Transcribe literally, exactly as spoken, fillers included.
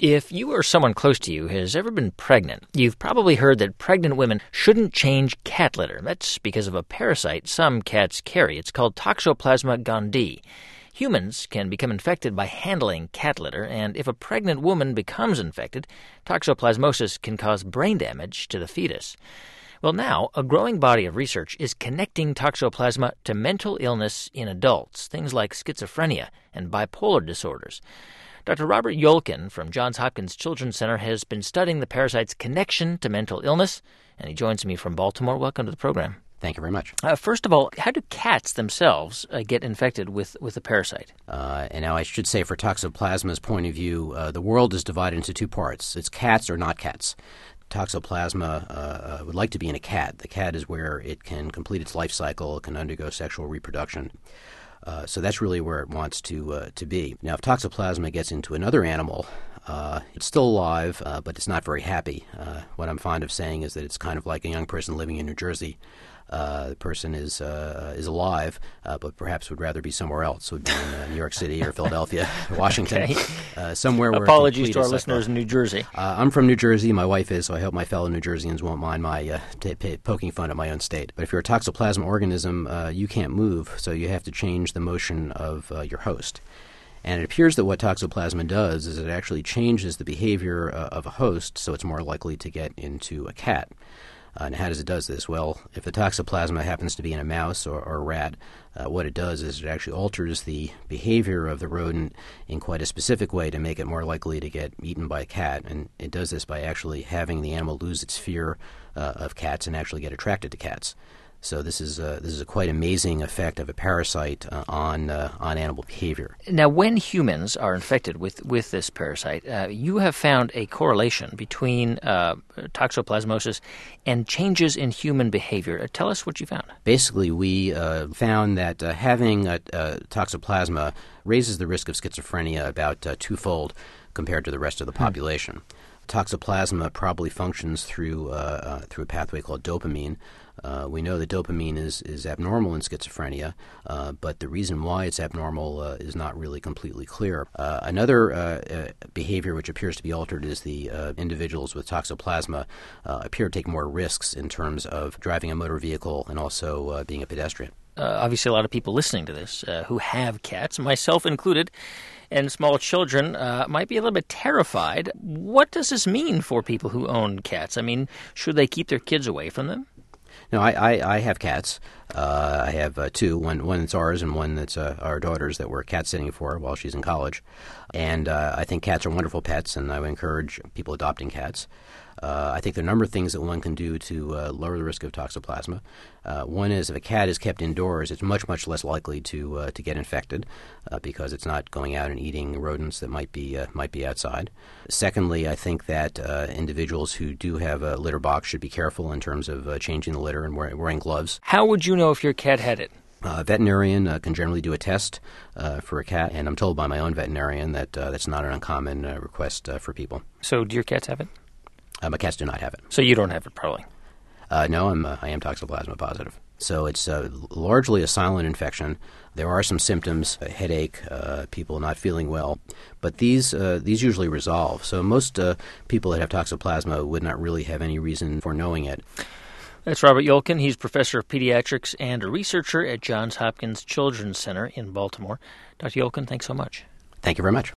If you or someone close to you has ever been pregnant, you've probably heard that pregnant women shouldn't change cat litter. That's because of a parasite some cats carry. It's called Toxoplasma gondii. Humans can become infected by handling cat litter, and if a pregnant woman becomes infected, toxoplasmosis can cause brain damage to the fetus. Well, now, a growing body of research is connecting toxoplasma to mental illness in adults, things like schizophrenia and bipolar disorders. Doctor Robert Yolkin from Johns Hopkins Children's Center has been studying the parasite's connection to mental illness, and he joins me from Baltimore. Welcome to the program. Thank you very much. Uh, first of all, how do cats themselves uh, get infected with, with the parasite? Uh, and now I should say, for Toxoplasma's point of view, uh, the world is divided into two parts. It's cats or not cats. Toxoplasma uh, would like to be in a cat. The cat is where it can complete its life cycle, it can undergo sexual reproduction. Uh, so that's really where it wants to uh, to be. Now, if Toxoplasma gets into another animal, uh, it's still alive, uh, but it's not very happy. Uh, what I'm fond of saying is that it's kind of like a young person living in New Jersey. Uh, the person is uh, is alive, uh, but perhaps would rather be somewhere else. Would be in uh, New York City or Philadelphia, Washington, okay. uh, somewhere where Apologies to our cycle. listeners in New Jersey. Uh, I'm from New Jersey. My wife is, so I hope my fellow New Jerseyans won't mind my uh, t- t- poking fun at my own state. But if you're a Toxoplasma organism, uh, you can't move, so you have to change the motion of uh, your host. And it appears that what Toxoplasma does is it actually changes the behavior uh, of a host, so it's more likely to get into a cat. Uh, and how does it do this? Well, if the Toxoplasma happens to be in a mouse or, or a rat, uh, what it does is it actually alters the behavior of the rodent in quite a specific way to make it more likely to get eaten by a cat. And it does this by actually having the animal lose its fear uh, of cats and actually get attracted to cats. So this is a, this is a quite amazing effect of a parasite uh, on uh, on animal behavior. Now, when humans are infected with, with this parasite, uh, you have found a correlation between uh, toxoplasmosis and changes in human behavior. Uh, tell us what you found. Basically, we uh, found that uh, having a, a toxoplasma raises the risk of schizophrenia about uh, twofold compared to the rest of the population. Hmm. Toxoplasma probably functions through uh, uh, through a pathway called dopamine. Uh, we know that dopamine is, is abnormal in schizophrenia, uh, but the reason why it's abnormal uh, is not really completely clear. Uh, another uh, uh, behavior which appears to be altered is the uh, individuals with toxoplasma uh, appear to take more risks in terms of driving a motor vehicle and also uh, being a pedestrian. Uh, obviously, a lot of people listening to this uh, who have cats, myself included, and small children uh, might be a little bit terrified. What does this mean for people who own cats? I mean, should they keep their kids away from them? No, I, I, I have cats. Uh, I have uh, two, one one that's ours and one that's uh, our daughter's that we're cat sitting for while she's in college. And uh, I think cats are wonderful pets, and I would encourage people adopting cats. Uh, I think there are a number of things that one can do to uh, lower the risk of toxoplasma. Uh, one is if a cat is kept indoors, it's much, much less likely to uh, to get infected uh, because it's not going out and eating rodents that might be uh, might be outside. Secondly, I think that uh, individuals who do have a litter box should be careful in terms of uh, changing the litter and wearing, wearing gloves. How would you know if your cat had it? Uh, a veterinarian uh, can generally do a test uh, for a cat, and I'm told by my own veterinarian that uh, that's not an uncommon uh, request uh, for people. So do your cats have it? Uh, my cats do not have it. So you don't have it, probably? Uh, no, I'm, uh, I am Toxoplasma positive. So it's uh, largely a silent infection. There are some symptoms, a headache, uh, people not feeling well, but these uh, these usually resolve. So most uh, people that have Toxoplasma would not really have any reason for knowing it. That's Robert Yolkin. He's professor of pediatrics and a researcher at Johns Hopkins Children's Center in Baltimore. Doctor Yolkin, thanks so much. Thank you very much.